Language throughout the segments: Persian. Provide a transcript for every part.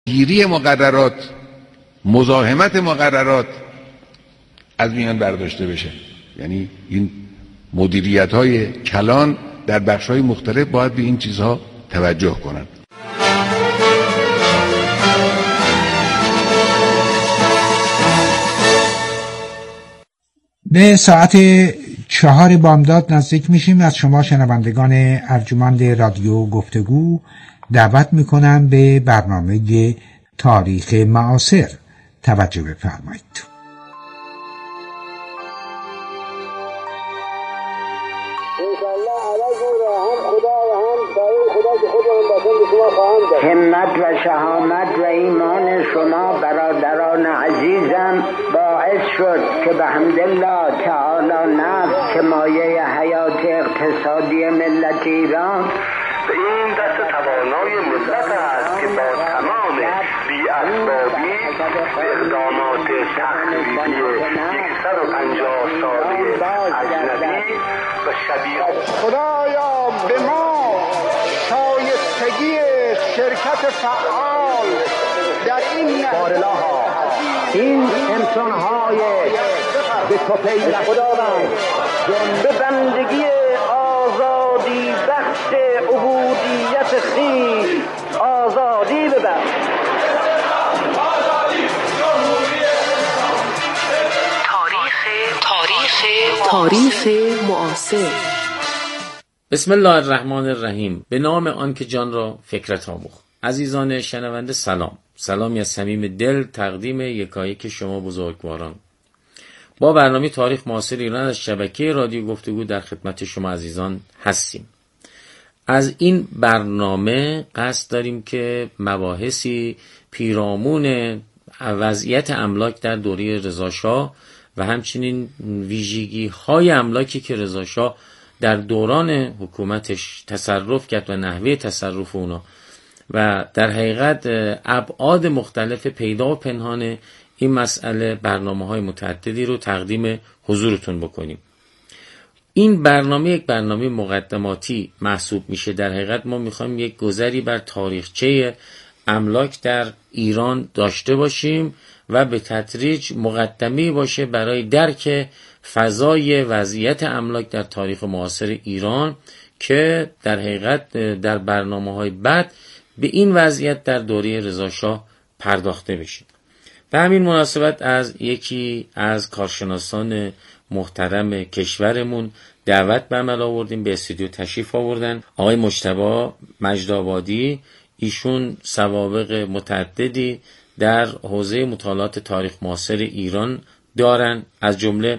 گیری مقررات، مزاحمت مقررات از میان برداشته بشه. یعنی این مدیریت‌های کلان در بخش‌های مختلف باید به این چیزها توجه کنند. به ساعت 4 بامداد نزدیک میشیم. از شما شنوندگان ارجمند رادیو گفتگو دعوت میکنم به برنامه تاریخ معاصر توجه بفرمایید. همت و شهامت و ایمان شما برادران عزیزم باعث شد که به حمدالله تعالی نفت که مایه حیات اقتصادی ملت ایران به این دست توانای ملت است که با تمام بی‌اسبابی اقدامات تخریبی 150 ساله اجنبی و شبیه خدایا به ما شایستگی شرکت فعال در این بارلاها این انسان‌های به توپیل خداوند به بندگی آزادی بخش عبودیت خویش آزادی ببخش. تاریخ معاصر. بسم الله الرحمن الرحیم. به نام آن که جان را فکرت آموخت. عزیزان شنونده سلام. سلامی از صمیم دل تقدیم یکایک شما بزرگواران. با برنامه تاریخ معاصر ایران از شبکه رادیو گفتگو در خدمت شما عزیزان هستیم. از این برنامه قصد داریم که مباحثی پیرامون وضعیت املاک در دوره رضاشاه و همچنین ویژگی های املاکی که رضاشاه در دوران حکومتش تصرف کرد و نحوه تصرف اونا و در حقیقت ابعاد مختلف پیدا و پنهان این مسئله برنامه‌های متعددی رو تقدیم حضورتون بکنیم. این برنامه یک برنامه مقدماتی محسوب میشه. در حقیقت ما میخوایم یک گذری بر تاریخچه املاک در ایران داشته باشیم و به تدریج مقدمه باشه برای درک فضای وضعیت املاک در تاریخ معاصر ایران که در حقیقت در برنامه‌های بعد به این وضعیت در دوره رضاشاه پرداخته بشه. به همین مناسبت از یکی از کارشناسان محترم کشورمون دعوت به عمل آوردیم، به استودیو تشریف آوردن آقای مجتبی مجدآبادی. ایشون سوابق متعددی در حوزه مطالعات تاریخ معاصر ایران دارن، از جمله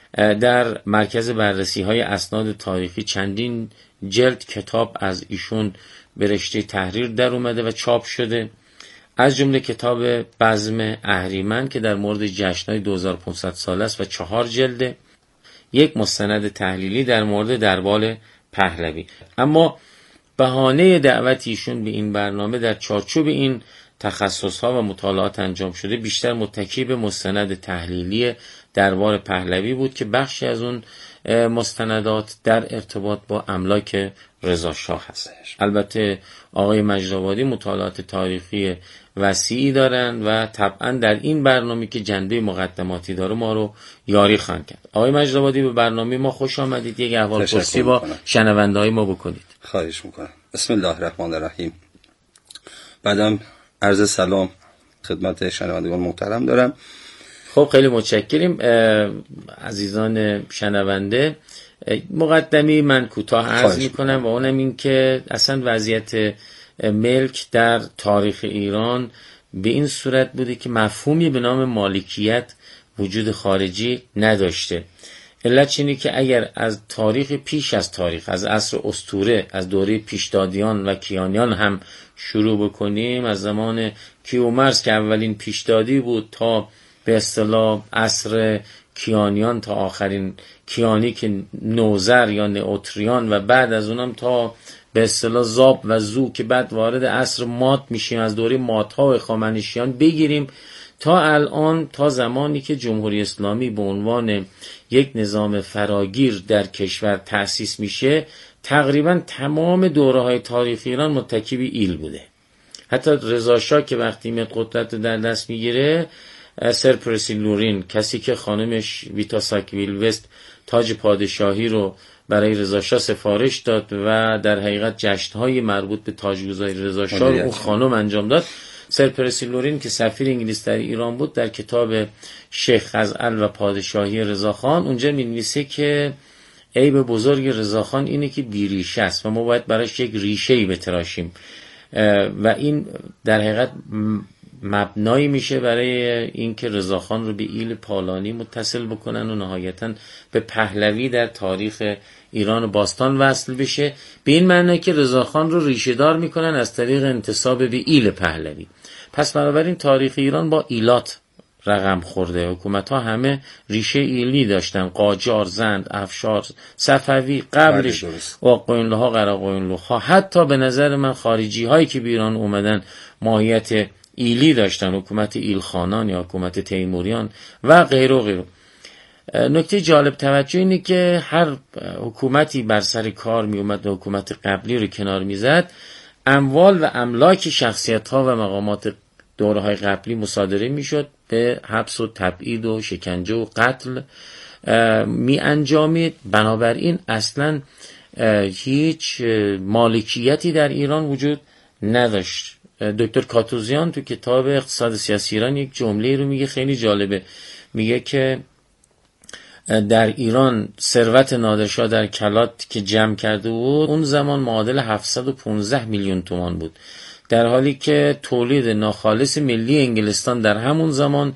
در مرکز بررسی‌های اسناد تاریخی چندین جلد کتاب از ایشون به رشته تحریر در اومده و چاپ شده، از جمله کتاب بزم اهریمن که در مورد جشن‌های 2500 ساله است و 4 جلده، یک مستند تحلیلی در مورد دربار پهلوی. اما بهانه دعوت ایشون به این برنامه در چارچوب این تخصص‌ها و مطالعات انجام شده بیشتر متکی به مستند تحلیلی دربار پهلوی بود که بخشی از اون مستندات در ارتباط با املاک رضاشاه هست. البته آقای مجدآبادی مطالعات تاریخی وسیعی دارن و طبعا در این برنامه که جنبه مقدماتی داره ما رو یاری خواهند کرد. آقای مجدآبادی به برنامه ما خوش آمدید. یک احوالپرسی با شنونده‌های ما بکنید. خواهش میکنم. بسم الله الرحمن الرحیم. بعدم عرض سلام خدمت شنوندگان محترم دارم. خب خیلی متشکریم عزیزان شنونده. مقدمی من کوتاه عرض میکنم و اونم این که اصلا وضعیت ملک در تاریخ ایران به این صورت بوده که مفهومی به نام مالکیت وجود خارجی نداشته. علت اینه که اگر از تاریخ پیش از تاریخ، از عصر اسطوره، از دوره پیشدادیان و کیانیان هم شروع بکنیم، از زمان کیومرث که اولین پیشدادی بود تا به اصطلاح عصر کیانیان تا آخرین کیانی که نوذر یا نئوتریان و بعد از اونم تا به اصطلاح زاب و زو که بعد وارد عصر مات میشیم، از دوره مات‌ها و هخامنشیان بگیریم تا الان، تا زمانی که جمهوری اسلامی به عنوان یک نظام فراگیر در کشور تأسیس میشه، تقریبا تمام دوره‌های تاریخی ایران متکی به ایل بوده. حتی رضا شاه که وقتی میاد قدرت در دست میگیره، سر پرسی لورین، کسی که خانمش ویتا ساکویل وست تاج پادشاهی رو برای رضا شاه سفارش داد و در حقیقت جشن‌های مربوط به تاجگذاری رضا شاه رو اون خانم انجام داد. سر پرسی لورین که سفیر انگلیس در ایران بود، در کتاب شیخ خزعل و پادشاهی رضاخان اونجا می‌نویسه که عیب بزرگ رضاخان اینه که بیریشه است و ما باید براش یک ریشه‌ای بتراشیم و این در حقیقت مبنایی میشه برای اینکه رضاخان رو به ایل پالانی متصل بکنن و نهایتاً به پهلوی در تاریخ ایران و باستان وصل بشه، به این معنی که رضاخان رو ریشه دار میکنن از طریق انتساب به ایل پهلوی. پس بنابراین تاریخ ایران با ایلات رقم خورده. حکومت ها همه ریشه ایلی داشتن، قاجار، زند، افشار، صفوی، قبلش آقایونلوها، قراقایونلوها، حتی به نظر من خارجی هایی که به ایران اومدن ماهیت ایلی داشتن، حکومت ایلخانان یا حکومت تیموریان و غیره و غیره. نکته جالب توجه اینه که هر حکومتی بر سر کار می اومد و حکومت قبلی رو کنار می زد، اموال و املاک شخصیت ها و مقامات دوره های قبلی مصادره می شد، به حبس و تبعید و شکنجه و قتل می انجامید. بنابراین اصلا هیچ مالکیتی در ایران وجود نداشت. دکتر کاتوزیان تو کتاب اقتصاد سیاسی ایران یک جمله رو میگه خیلی جالبه، میگه که در ایران ثروت نادرشاه در کلات که جمع کرده بود اون زمان معادل 715 میلیون تومان بود، در حالی که تولید ناخالص ملی انگلستان در همون زمان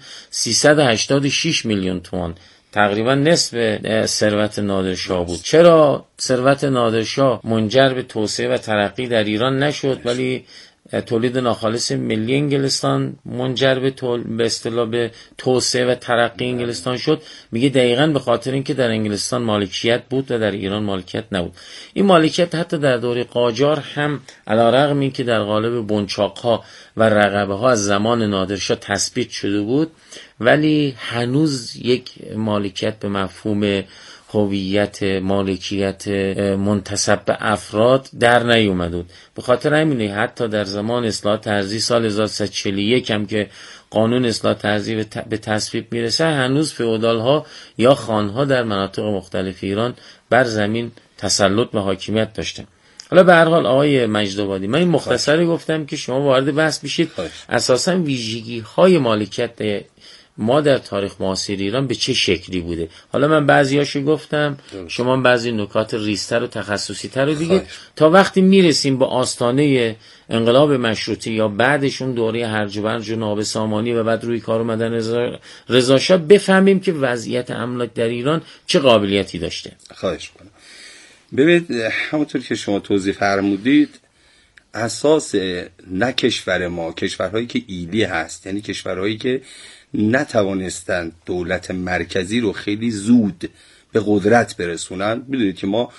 386 میلیون تومان، تقریبا نصف ثروت نادرشاه بود. چرا ثروت نادرشاه منجر به توسعه و ترقی در ایران نشد ولی تولید ناخالص ملی انگلستان منجر به اصطلاح به توسعه و ترقی انگلستان شد؟ میگه دقیقاً به خاطر اینکه در انگلستان مالکیت بود و در ایران مالکیت نبود. این مالکیت حتی در دوره قاجار هم علیرغم اینکه در قالب بنچاق‌ها و رقبه‌ها از زمان نادرشاه تثبیت شده بود، ولی هنوز یک مالکیت به مفهوم هویت مالکیت منتسب به افراد در نیومد بود. به خاطر همینه حتی در زمان اصلاحات ارضی سال 1341 هم که قانون اصلاحات ارضی به تصویب میرسه، هنوز فئودال ها یا خان ها در مناطق مختلف ایران بر زمین تسلط و حاکمیت داشتن. حالا به هر حال آقای مجدآبادی، من این مختصری گفتم که شما وارد بحث بشید اساساً ویژگی های مالکیت ما در تاریخ معاصر ایران به چه شکلی بوده. حالا من بعضیاشو گفتم، شما بعضی نکات ریزتر و تخصصی تر رو بگید تا وقتی میرسیم به آستانه انقلاب مشروطه یا بعدشون دوره هرج و مرج و ناب سامانی و بعد روی کار اومدن رضا شاه بفهمیم که وضعیت املاک در ایران چه قابلیتی داشته. خواهش کنم. ببینید همونطور که شما توضیح فرمودید، اساس نه کشور ما، کشورهایی که ایلی هست، یعنی کشورهایی که نتوانستند دولت مرکزی رو خیلی زود به قدرت برسونن. میدونید که ما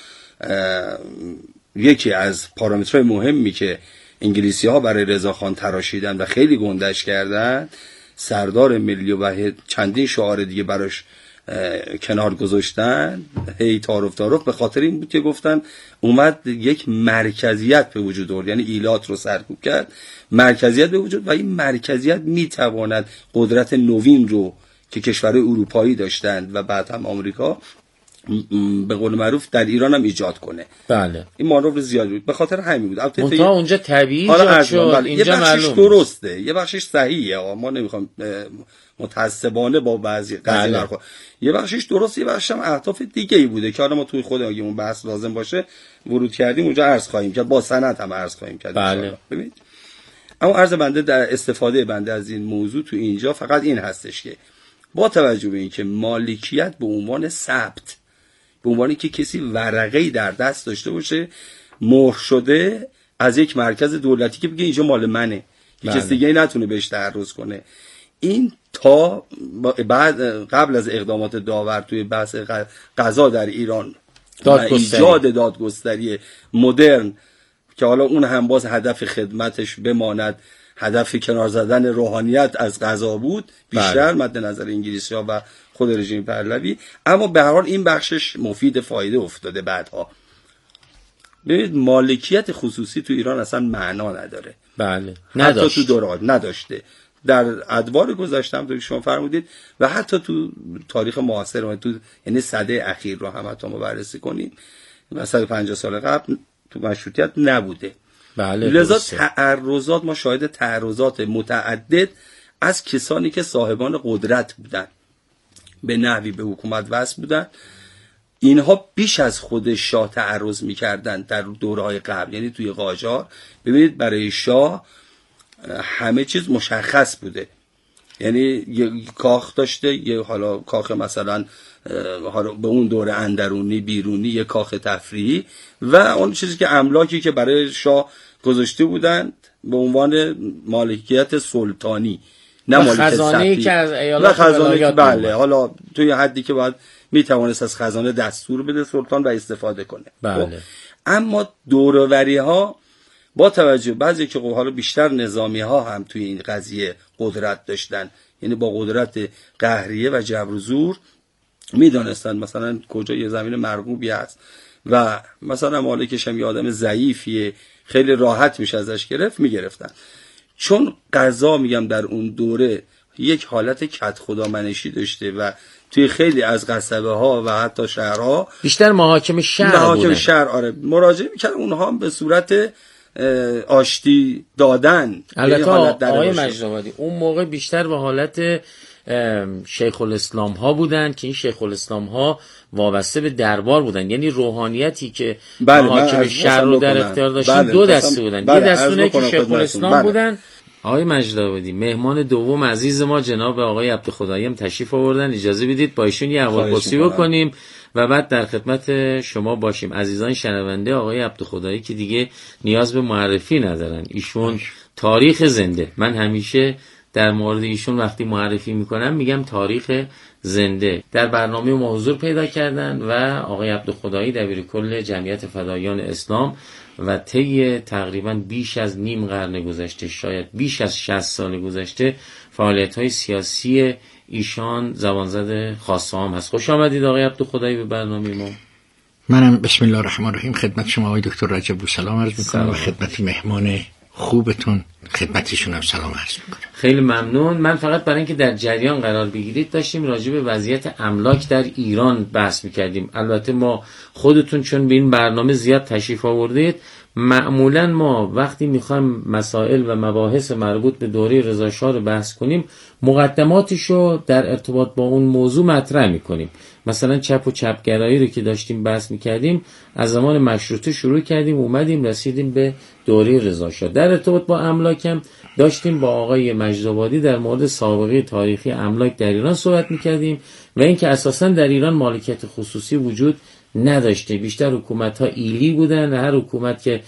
یکی از پارامترهای مهمی که انگلیسی ها برای رضاخان تراشیدن و خیلی گندش کردن، سردار ملی و چندین شعار دیگه براش کنار گذاشتن، هی تعارف به خاطر این بود که گفتن اومد یک مرکزیت به وجود آورد، یعنی ایلات رو سرکوب کرد، مرکزیت به وجود و این مرکزیت میتواند قدرت نوین رو که کشورهای اروپایی داشتند و بعد هم آمریکا به قول معروف در ایران هم ایجاد کنه. بله این مانور زیاد بود، به خاطر همین بود. البته اونجا طبیعی ایجاد شد، اینجا یه بخشش معلوم درسته، یه بخشش صحیحه، ما نمیخوام متعصبانه با بعضی قضیه برخورد. یه بخشش درست، یه بخشش هم اهداف دیگه ای بوده که حالا ما توی خود اگه اون بحث لازم باشه ورود کردیم اونجا عرض خواهیم کرد، با سند هم عرض خواهیم کرد. بله. ببینید اما عرض بنده در استفاده بنده از این موضوع تو اینجا فقط این هستش که با توجه به اینکه مالکیت به عنوان ثبت، به عنوانی که کسی ورقه‌ای در دست داشته باشه مهر شده از یک مرکز دولتی که بگه اینجا مال منه، کسی دیگه نتونه بهش تعرض کنه، این تا بعد قبل از اقدامات داور توی بحث قضا در ایران ایجاد دادگستری مدرن که حالا اون هم باز هدف خدمتش بماند هدف کنار زدن روحانیت از قضا بود بیشتر مد نظر انگلیسی‌ها و خود رژیم پهلوی، اما به هر حال این بخشش مفید فایده افتاده بعدها. ببینید مالکیت خصوصی تو ایران اصلا معنا نداره. بله، نداشت. حتی تو دوران نداشته. در ادوار گذشته هم که شما فرمودید و حتی تو تاریخ معاصر و تو یعنی سده اخیر رو هم حتی ما بررسی کنیم، مثلا 50 سال قبل تو مشروطیت نبوده. بله، لذا تعرضات، ما شاهد تعرضات متعدد از کسانی که صاحبان قدرت بودن، به نحوی به حکومت وصل بودن، اینها بیش از خود شاه تعرض می‌کردند در دوره‌های قبل. یعنی توی قاجار ببینید برای شاه همه چیز مشخص بوده، یعنی یه کاخ داشته، یه حالا کاخ مثلا حالا به اون دوره اندرونی بیرونی، یه کاخ تفریحی و اون چیزی که املاکی که برای شاه گذاشته بودند به عنوان مالکیت سلطانی، نه مالکیت خزانه‌ای که از ایالات ولایات. بله، حالا توی حدی که باید میتوانست از خزانه دستور بده سلطان و استفاده کنه. بله. اما دوروری ها با توجه بعضی که حالا بیشتر نظامی ها هم توی این قضیه قدرت داشتن، یعنی با قدرت قهریه و جبر و زور میدانستن مثلا کجا یه زمین مرغوبی هست و مثلا مالکش هم یه آدم ضعیفیه، خیلی راحت میشه ازش گرفت، میگرفتن. چون قضا میگم در اون دوره یک حالت کد خدا منشی داشته و توی خیلی از قصبه ها و حتی شهرها بیشتر محاکم شهر بودن. آره، مراجعه میکردن اونها هم به صورت آشتی دادن. البته آقای مجدآبادی اون موقع بیشتر به حالت شیخ الاسلام ها بودن که این شیخ الاسلام ها وابسته به دربار بودن، یعنی روحانیتی که محاکم شهر رو در اختیار داشتن. دو دسته بودن. یه دستونه که شیخ الاسلام بودن. آقای مجدآبادی مهمان دوم عزیز ما جناب آقای عبدالخدایی هم تشریف آوردن، اجازه بدید با ایشون یه احوالپرسی بکنیم و بعد در خدمت شما باشیم. عزیزان شنونده، آقای عبدالخدایی که دیگه نیاز به معرفی ندارن، ایشون تاریخ زنده. من همیشه در مورد ایشون وقتی معرفی میکنم میگم تاریخ زنده. در برنامه ما حضور پیدا کردن و آقای عبدالخدایی دبیر کل جمعیت فدایان اسلام و طی تقریبا بیش از نیم قرن گذشته، شاید بیش از 60 سال گذشته، فعالیت‌های سیاسی ایشان زبانزد خاصه هم هست. خوش آمدید آقای عبدالخدایی به برنامه ما. منم بسم الله الرحمن الرحیم خدمت شما آقای دکتر رجب سلام عرض می‌کنم و خدمت مهمان خوبتون خدمتشون هم سلام عرض می‌کنم. خیلی ممنون. من فقط برای اینکه در جریان قرار بگیرید داشتیم راجع به وضعیت املاک در ایران بحث می‌کردیم. البته ما خودتون چون به این برنامه زیاد تشریف آوردید، معمولا ما وقتی میخوایم مسائل و مباحث مربوط به دوره رضا شاه رو بحث کنیم مقدماتشو در ارتباط با اون موضوع مطرح میکنیم. مثلا چپ و چپگرایی رو که داشتیم بحث میکردیم از زمان مشروطه شروع کردیم، اومدیم رسیدیم به دوره رضا شاه. در ارتباط با املاکم داشتیم با آقای مجدآبادی در مورد سابقه تاریخی املاک در ایران صحبت میکردیم و اینکه اساسا در ایران مالکیت خصوصی وجود نداشته. بیشتر حکومت ها ایلی بودن و هر حکومت که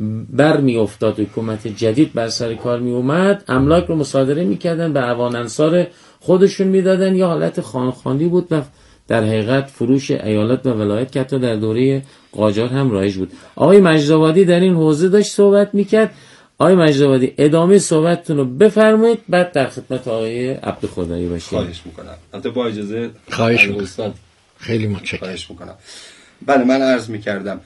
بر می افتاد، حکومت جدید بر سر کار می اومد، املاک رو مصادره می کردن، به عوان انصار خودشون می دادن، یا حالت خانخانی بود و در حقیقت فروش ایالت و ولایت که حتی در دوره قاجار هم رایج بود. آقای مجدآبادی در این حوزه داشت صحبت می کرد. آقای مجدآبادی ادامه صحبتتون رو بفرمایید، بعد در خدمت آقای عبدالخدایی باشید. خواهش میکنم. البته با اجازه خواهش میکنم. خیلی متشکرم. خواهش میکنم. بله، من عرض میکردم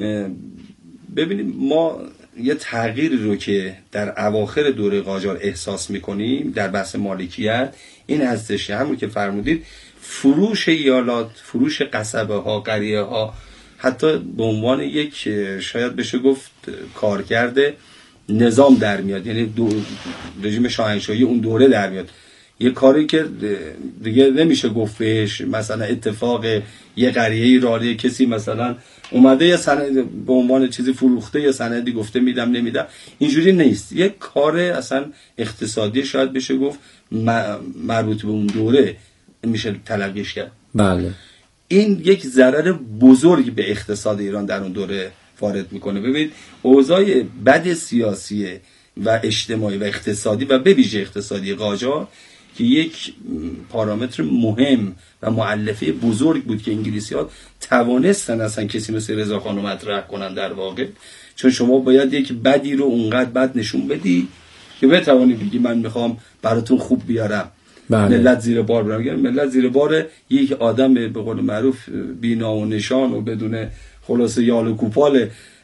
ببینیم ما یه تغییری رو که در اواخر دوره قاجار احساس میکنیم در بحث مالکیت این هستش، همون که فرمودید، فروش ایالات، فروش قصبه ها، قریه ها، حتی به عنوان یک شاید بشه گفت کارکرد نظام در میاد، یعنی رژیم شاهنشاهی اون دوره در میاد. یه کاری که دیگه نمیشه گفت بهش مثلا اتفاق یه قریه‌ای راهی کسی مثلا اومده یه سند به عنوان چیزی فروخته، یه سندی گفته میدم نمیدم، اینجوری نیست. یه کار اصلا اقتصادی شاید بشه گفت مربوط به اون دوره میشه تلقیش کرد. بله. این یک ضرر بزرگ به اقتصاد ایران در اون دوره وارد میکنه. ببینید اوضاع بد سیاسی و اجتماعی و اقتصادی و به ویژه اقتصادی قاجار که یک پارامتر مهم و مؤلفه بزرگ بود که انگلیسی‌ها توانستن اصلا کسی مثل رضاخان رو مطرح کنن در واقع، چون شما باید یک بدی رو اونقدر بد نشون بدی که بتوانی بگی من میخوام براتون خوب بیارم. بله. ملت زیر بار برم، ملت زیر بار یک آدم به قول معروف بی‌نام و نشان و بدون خلاصه یال و کوپال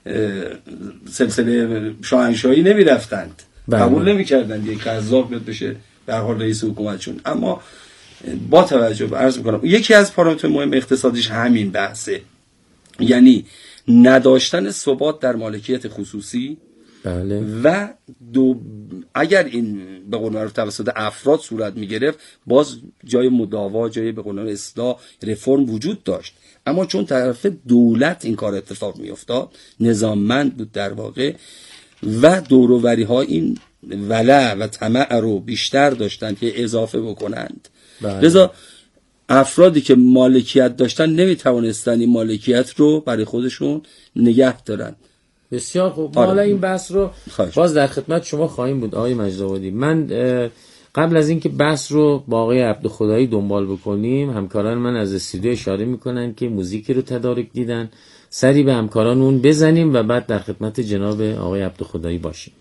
سلسله شاهنشاهی نمیرفتند، بله. قبول نمیکردند یک قزاق بیاد بشه به هر حال رئیس حکومتشون. اما با توجه به عرض میکنم یکی از پارامتر مهم اقتصادیش همین بحثه، یعنی نداشتن ثبات در مالکیت خصوصی. بله. و اگر این به قول معروف توسط افراد صورت میگرفت باز جای مداوا، جای به قول معروف اصلاح، رفرم وجود داشت. اما چون طرف دولت این کار اتفاق میافتاد، نظاممند بود در واقع، و دوروبری ها این ولع و طمع رو بیشتر داشتند که اضافه بکنند. لذا افرادی که مالکیت داشتن نمیتوانستن این مالکیت رو برای خودشون نگه دارن. بسیار خوب. حالا این بحث رو باز در خدمت شما خواهیم بود آقای مجد‌آبادی. من قبل از اینکه بحث رو با آقای عبدخدایی دنبال بکنیم، همکاران من از استودیو اشاره میکنن که موزیکی رو تدارک دیدن، سری به همکاران اون بزنیم و بعد در خدمت جناب آقای عبدخدایی باشیم.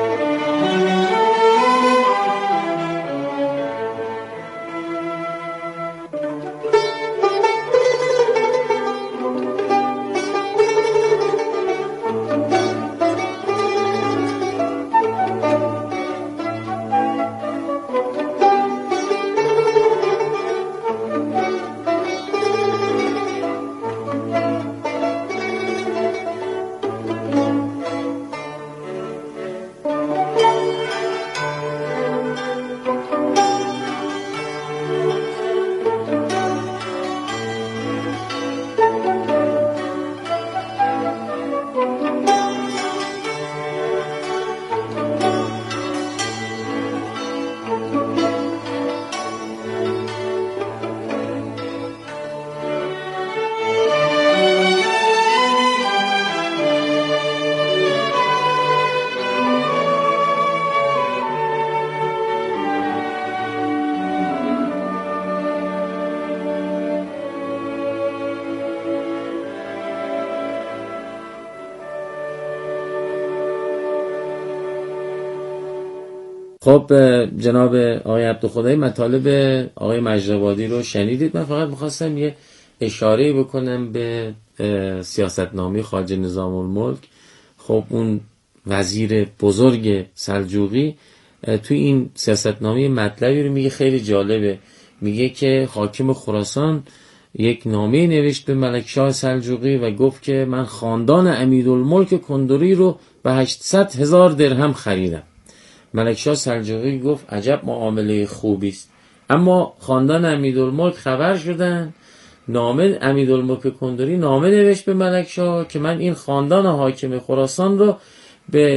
خب جناب آقای عبدخدایی مطالب آقای مجد‌آبادی رو شنیدید. من فقط میخواستم یه اشاره بکنم به سیاستنامه خواجه نظام الملک. خب اون وزیر بزرگ سلجوقی توی این سیاستنامه مطلبی رو میگه خیلی جالبه. میگه که حاکم خراسان یک نامه نوشت به ملکشاه سلجوقی و گفت که من خاندان امیرالملک کندوری رو به 800,000 درهم خریدم. ملکشاه سلجوقی گفت عجب معامله خوبی است. اما خاندان امیرالملک خبر شدن، نامه امیرالملک کندوری نامه نوشت به ملکشاه که من این خاندان حاکم خراسان رو به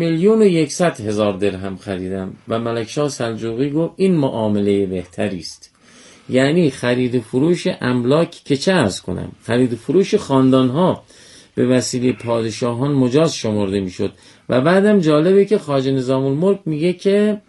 1,100,000 درهم خریدم و ملکشاه سلجوقی گفت این معامله بهتری است. یعنی خرید فروش املاک که چه عرض کنم، خرید فروش خاندان ها به وسیله پادشاهان مجاز شمرده میشد. و بعدم جالبه که خواجه نظام الملک میگه که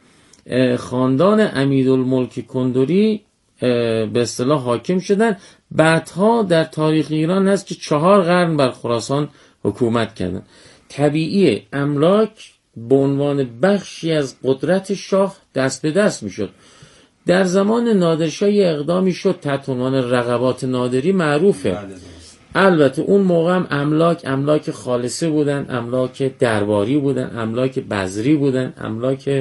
خاندان امیرالملک کندوری به اصطلاح حاکم شدن. بعدها در تاریخ ایران هست که 4 قرن بر خراسان حکومت کردن. طبیعی املاک به عنوان بخشی از قدرت شاه دست به دست میشد. در زمان نادرشاه اقدامی شد تحت عنوان رقبات نادری، معروفه. البته اون موقع هم املاک خالصه بودن، املاک درباری بودن، املاک بذری بودن، املاک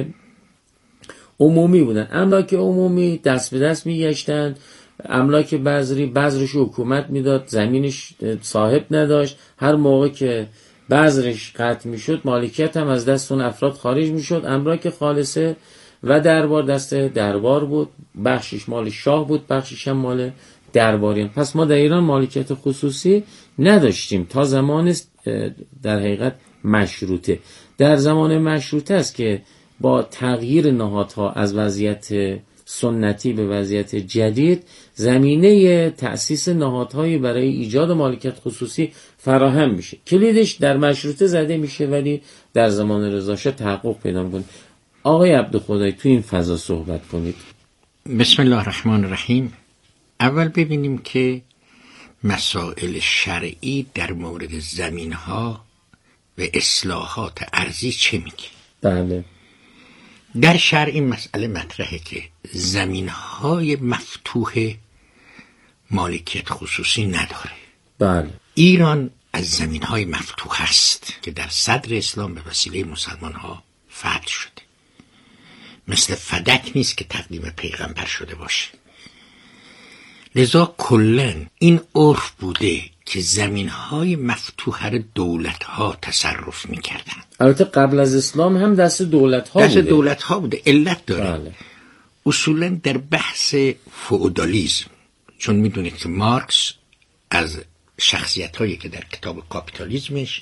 عمومی بودن. املاک عمومی دست به دست میگشتن، املاک بذری بذرش حکومت میداد، زمینش صاحب نداشت. هر موقع که بذرش قطع میشد مالکیت هم از دست اون افراد خارج میشد. املاک خالصه و دربار دست دربار بود، بخشش مال شاه بود، بخشش هم مال درباریان. پس ما در ایران مالکیت خصوصی نداشتیم تا زمان در حقیقت مشروطه. در زمان مشروطه است که با تغییر نهادها از وضعیت سنتی به وضعیت جدید زمینه تأسیس نهادهایی برای ایجاد مالکیت خصوصی فراهم میشه. کلیدش در مشروطه زده میشه ولی در زمان رضاشاه تحقق پیدا میکنه. آقای عبدخدایی تو این فضا صحبت کنید. بسم الله الرحمن الرحیم. اول ببینیم که مسائل شرعی در مورد زمینها و اصلاحات ارضی چه میگه. بله. در شرع این مسئله مطرحه که زمینهای مفتوح مالکیت خصوصی نداره. بله. ایران از زمین‌های مفتوح است که در صدر اسلام به وسیله مسلمان‌ها فتح شده. مثل فدک نیست که تقدیم پیغمبر شده باشه. لذا کلن این عرف بوده که زمین‌های مفتوح را دولت‌ها تصرف می‌کردن. البته قبل از اسلام هم دست دولت‌ها بوده. دست دولت‌ها بوده. علت داره. بله. اصولاً در بحث فئودالیسم، چون میدونید که مارکس از شخصیت‌هایی که در کتاب کاپیتالیسمش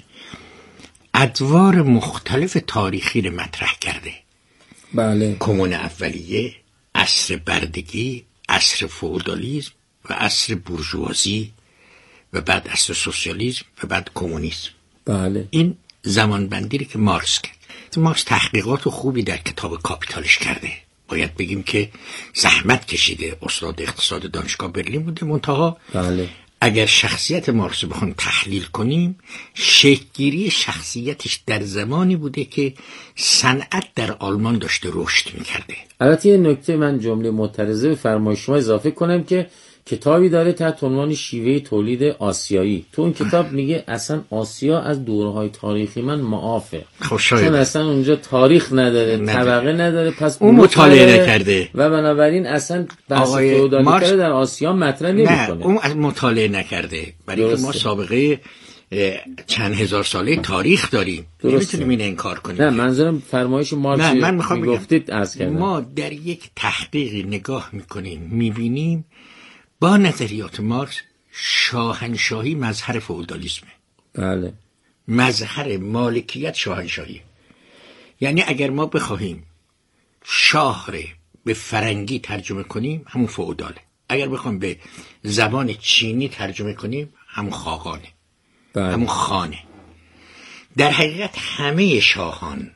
ادوار مختلف تاریخی رو مطرح کرده. بله. کمون اولیه، عصر بردگی، عصر فئودالیسم و عصر بورژوازی و بعد عصر سوسیالیسم و بعد کمونیسم. بله. این زمان بندی که مارکس کرد. مارکس تحقیقات خوبی در کتاب کاپیتالش کرده. باید بگیم که زحمت کشیده. استاد اقتصاد دانشگاه برلین بوده. منتها بله. اگر شخصیت مارکس رو بخوایم تحلیل کنیم، شکل‌گیری شخصیتش در زمانی بوده که صنعت در آلمان داشته رشد می‌کرده. البته یه نکته من جمله معترضه به فرمایش شما اضافه کنم که کتابی داره تحت عنوان شیوه تولید آسیایی. تو اون کتاب میگه اصلا آسیا از دورهای تاریخی من معافه، چون اصلا اونجا تاریخ نداره، طبقه نداره، پس اون مطالعه نکرده و بنابراین اصلا بحث فئودالیته در آسیا مطرح نمیکنه. اون از مطالعه نکنده، برای اینکه ما سابقه چند هزار ساله تاریخ داریم، نمیتونیم این انکار کنیم. نه، منظورم فرمایش مارکس میگفتید از کردم. ما در یک تحقیقی نگاه میکنیم، میبینیم با نظریات مارکس شاهنشاهی مظهر فئودالیسمه. بله. مظهر مالکیت شاهنشاهی. یعنی اگر ما بخواهیم شاه رو به فرنگی ترجمه کنیم همون فئوداله، اگر بخوایم به زبان چینی ترجمه کنیم همون خاقانه. بله. همون خانه. در حقیقت همه شاهان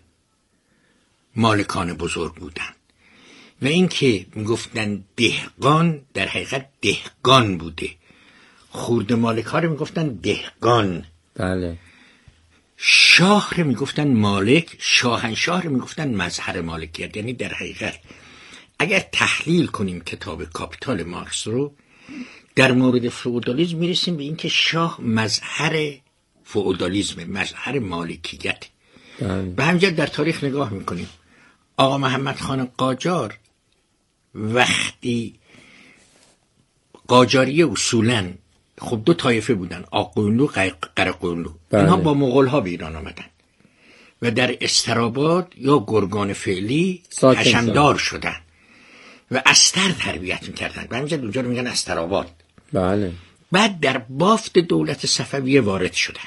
مالکان بزرگ بودن و این که میگفتن دهقان در حقیقت دهقان بوده. خورده مالک ها رو میگفتن دهقان. بله. شاه رو میگفتن مالک، شاهنشاه رو میگفتن مظهر مالکیت. یعنی در حقیقت اگر تحلیل کنیم کتاب کاپیتال مارکس رو، در مورد فئودالیسم میرسیم به اینکه شاه مظهر فئودالیسم، مظهر مالکیت. به همین در تاریخ نگاه میکنیم. آقا محمد خان قاجار وقتی قاجاری اصولاً خب دو طایفه بودن، آقویونلو قرقویونلو. اینها با مغول ها به ایران آمدن و در استراباد یا گرگان فعلی حشمدار شدن و استر تربیت میکردن. به همین اونجا رو میگن استراباد. بله. بعد در بافت دولت صفویه وارد شدن.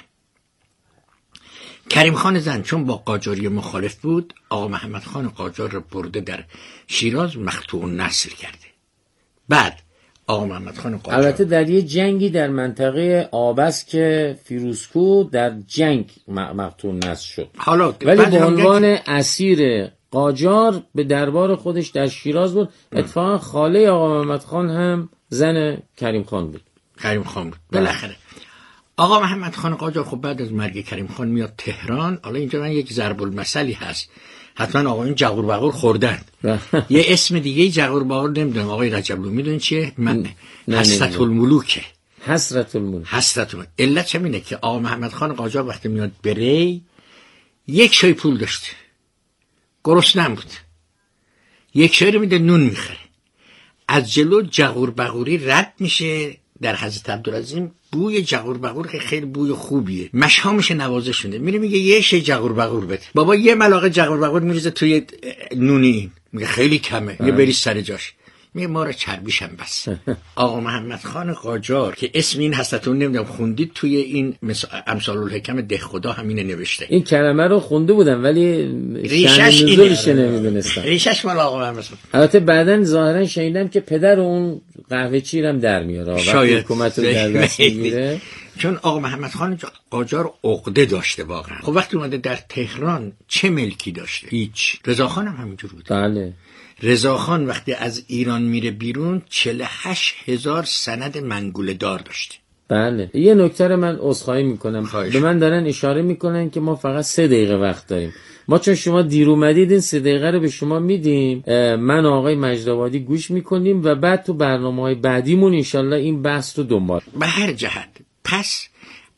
کریم خان زند چون با قاجاری مخالف بود، آقا محمد خان قاجار رو برده در شیراز مقطوع نسل کرده. بعد آقا محمد خان قاجار البته در یه جنگی در منطقه آبس که فیروزکو در جنگ مقطوع نسل شد، ولی به عنوان اسیر قاجار به دربار خودش در شیراز بود. اتفاقا خاله آقا محمد خان هم زن کریم خان بود. بالاخره آقا محمد خان قاجار خب بعد از مرگ کریم خان میاد تهران. حالا اینجا من یک ضرب المثلی هست، حتما آقا این جغور بغور خوردن. یه اسم دیگه جغور بغور نمیدونم آقای رجبلو میدونین چیه؟ من حسرت الملوکه. حسرت الملوک. علت چه اینه که آقا محمد خان قاجار وقتی میاد بره یک شای پول داشته، گرسنه بود، یک شای رو میده نون میخره، از جلو جغور بغوری رد میشه. در حضرت عبدالعظیم بوی جغور بغور که خیلی بوی خوبیه، مشامش نوازه شده، میره میگه یه شی جغور بغور بده. بابا یه ملاقه جغور بغور میریزه توی نونی، میگه خیلی کمه، یه بریز سر جاش، میگه ما را چربیشم بس. آقا محمد خان قاجار که اسم این حسرتون نمیدونم خوندید توی این امثال الحکم ده خدا همینه نوشته. این کلمه رو خونده بودم ولی ریشش نمیدونستم. ریشش مال آقا محمد. البته بعدن ظاهرا شنیدم که پدر اون قهوه چیرم در میاره وقتی حکومت رو در دست میگیره، چون آقا محمد خان قاجار عقده داشته واقعا. خب وقتی اومده در تهران چه ملکی داشته؟ هیچ. رضاخان هم همینجور بود. بله. رضاخان وقتی از ایران میره بیرون 48,000 سند منگوله دار داشته. بله. یه نکته رو من عذرخواهی میکنم، به من دارن اشاره میکنن که ما فقط 3 دقیقه وقت داریم. ما چون شما دیر اومدید این 3 دقیقه رو به شما میدیم، من آقای مجدآبادی گوش میکنیم و بعد تو برنامه‌های بعدیمون انشالله این بحث رو دنبال. به هر جهت پس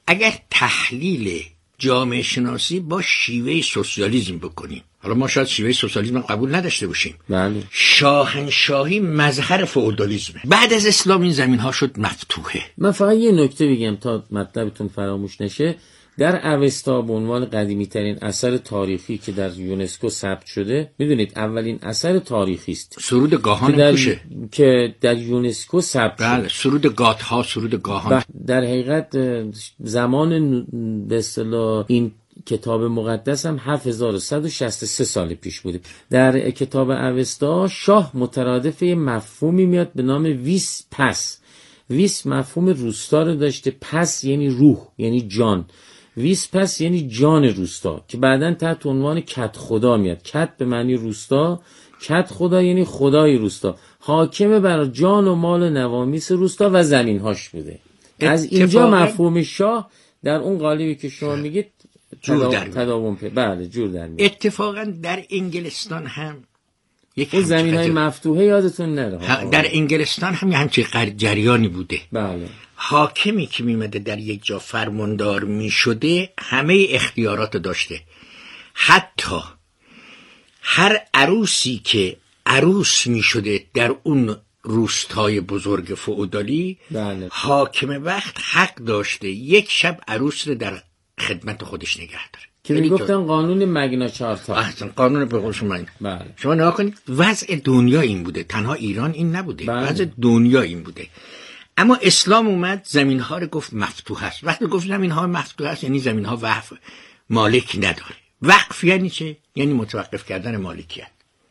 اگر تحلیل جامعه شناسی با شیوه سوسیالیسم بکنیم، حالا ما شاید شیوه سوسیالیسم قبول نداشته باشیم، بله، شاهنشاهی مظهر فئودالیسمه. بعد از اسلام این زمین ها شد مفتوحه. من فقط یه نکته بگم تا مطلبتون فراموش نشه. در اوستا به عنوان قدیمی ترین اثر تاریخی که در یونسکو ثبت شده، میدونید اولین اثر تاریخی است، سرود گاهان که در یونسکو ثبت شده. بله، سرود گاتها، سرود گاهان. در حقیقت زمان به اصطلاح این کتاب مقدس هم 7163 سال پیش بوده. در کتاب اوستا شاه مترادف مفهومی میاد به نام ویس پس. ویس مفهوم روستا رو داشته، پس یعنی روح، یعنی جان. ویس پس یعنی جان روستا که بعداً تحت عنوان کت خدا میاد. کت به معنی روستا، کت خدا یعنی خدای روستا، حاکم بر جان و مال و نوامیس روستا و زمینهاش بوده. از اینجا مفهوم شاه در اون قالبی که شما میگید تداوم پیدا. بله، جور در میاد. اتفاقا در انگلستان هم اون زمین‌های مفتوحه یادتون نره. در انگلستان هم همچین جریانی بوده. بله. حاکمی که میمده در یک جا فرماندار میشده همه اختیارات داشته. حتی هر عروسی که عروس میشده در اون روستای بزرگ فئودالی، بله، حاکم وقت حق داشته یک شب عروس رو در خدمت خودش نگه داره که میگفتن قانون مگنا چارتا. احسن، قانون به قول شما. بله. شما نگاه کنید وضع دنیا این بوده، تنها ایران این نبوده. بله. وضع دنیا این بوده. اما اسلام اومد زمین ها رو گفت مفتوح است. وقتی گفت زمین ها مفتوح است یعنی زمین ها وقف، مالک نداره. وقف یعنی چه؟ یعنی متوقف کردن مالکیت.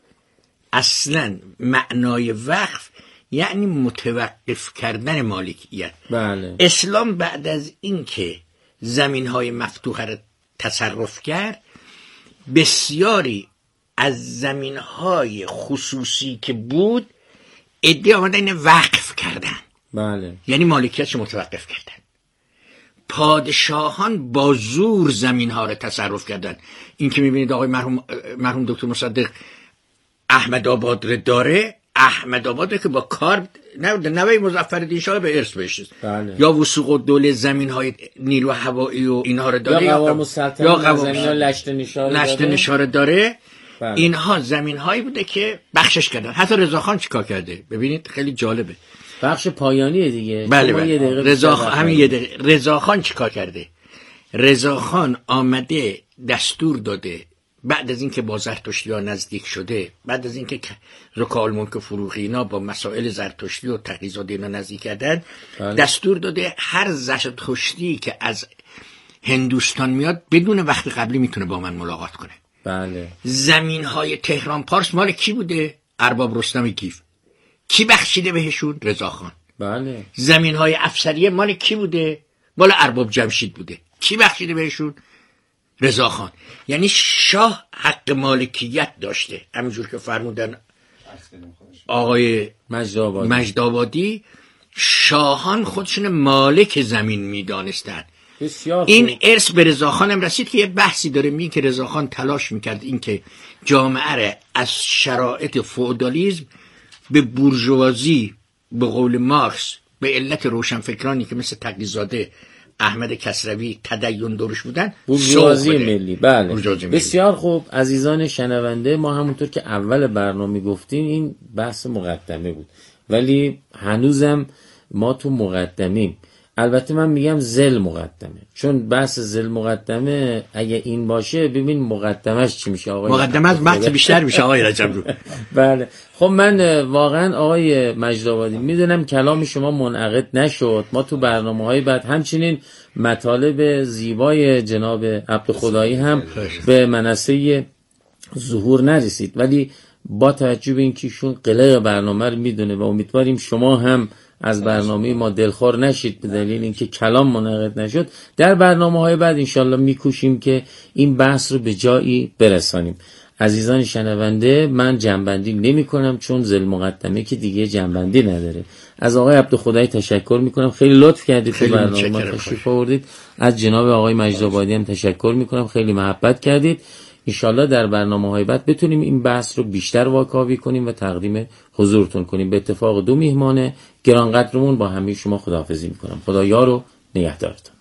اصلا معنای وقف یعنی متوقف کردن مالکیت. بله. اسلام بعد از این که زمین های مفتوح رو تصرف کرد، بسیاری از زمین های خصوصی که بود عده آمدن این وقف کردن. بله. یعنی مالکیتش متوقف کردن. پادشاهان با زور زمین ها رو تصرف کردن. این که میبینید آقای مرحوم دکتر مصدق احمد آباد رو داره، احمد آباد که با کار نوی مظفرالدین شاه به ارث بشه. بله. یا وثوق الدوله زمین های نیرو هوایی و اینها رو داره، یا قوام السلطنه زمین های لشت نشاره داره. بله. اینها زمین هایی بوده که بخشش کردن. حتی رضاخان چیکار کرده؟ ببینید خیلی جالبه. بخش پایانیه دیگه. بله. رضاخان چیکار کرده؟ رضاخان آمده دستور داده بعد از اینکه با زرتشتی‌ها نزدیک شده، بعد از اینکه زکالملک فروغی اینا با مسائل زرتشتی و تقی‌زاده اینا نزدیک کردن، دستور داده هر زرتشتی که از هندوستان میاد بدون وقت قبلی میتونه با من ملاقات کنه. بله. زمین‌های تهران پارس مال کی بوده؟ ارباب رستم گیف. کی بخشیده بهشون؟ رضاخان. بله. زمین‌های افسریه مال کی بوده؟ مال ارباب جمشید بوده. کی بخشیده بهشون؟ رضاخان. یعنی شاه حق مالکیت داشته، همینجور که فرمودن آقای مجدآبادی، شاهان خودشون مالک زمین میدانستن. این ارث به رضاخان هم رسید که یه بحثی داره میگه که رضاخان تلاش میکرد این که جامعه را از شرایط فئودالیسم به بورژوازی، به قول مارکس به علت روشنفکرانی که مثل تقی‌زاده، احمد کسروی تدین دورش بودن، بورژوازی ملی. بله. بسیار خوب عزیزان شنونده، ما همونطور که اول برنامه گفتیم این بحث مقدمه بود، ولی هنوزم ما تو مقدمیم. البته من میگم زل مقدمه، چون بحث زل مقدمه اگه این باشه ببین مقدمش چی میشه آقای مقدمه از بحث بیشتر میشه آقای رجب رو. بله. خب من واقعا آقای مجدآبادی میدونم کلام شما منعقد نشد، ما تو برنامه‌های بعد همچنین مطالب زیبای جناب عبدخدایی هم به منصه ظهور نرسید، ولی با توجه به اینکه ایشون قلق برنامه رو میدونه و امیدواریم شما هم از برنامه ما دلخور نشید به دلیل اینکه کلام منعقد نشد، در برنامه‌های بعد انشالله میکوشیم که این بحث رو به جایی برسانیم. عزیزان شنونده، من جنبندی نمی کنم چون زل مقدمه که دیگه جنبندی نداره. از آقای عبدخدایی تشکر میکنم، خیلی لطف کردید تو برنامه ما تشریف آوردید. از جناب آقای مجدآبادی هم تشکر میکنم، خیلی محبت کردید. انشالله در برنامه‌های بعد بتونیم این بحث رو بیشتر واکاوی کنیم و تقدیم حضورتون کنیم. به اتفاق دو میهمان گرانقدرمون با همه شما خداحافظی میکنم. خدا یار و نگهدارتون.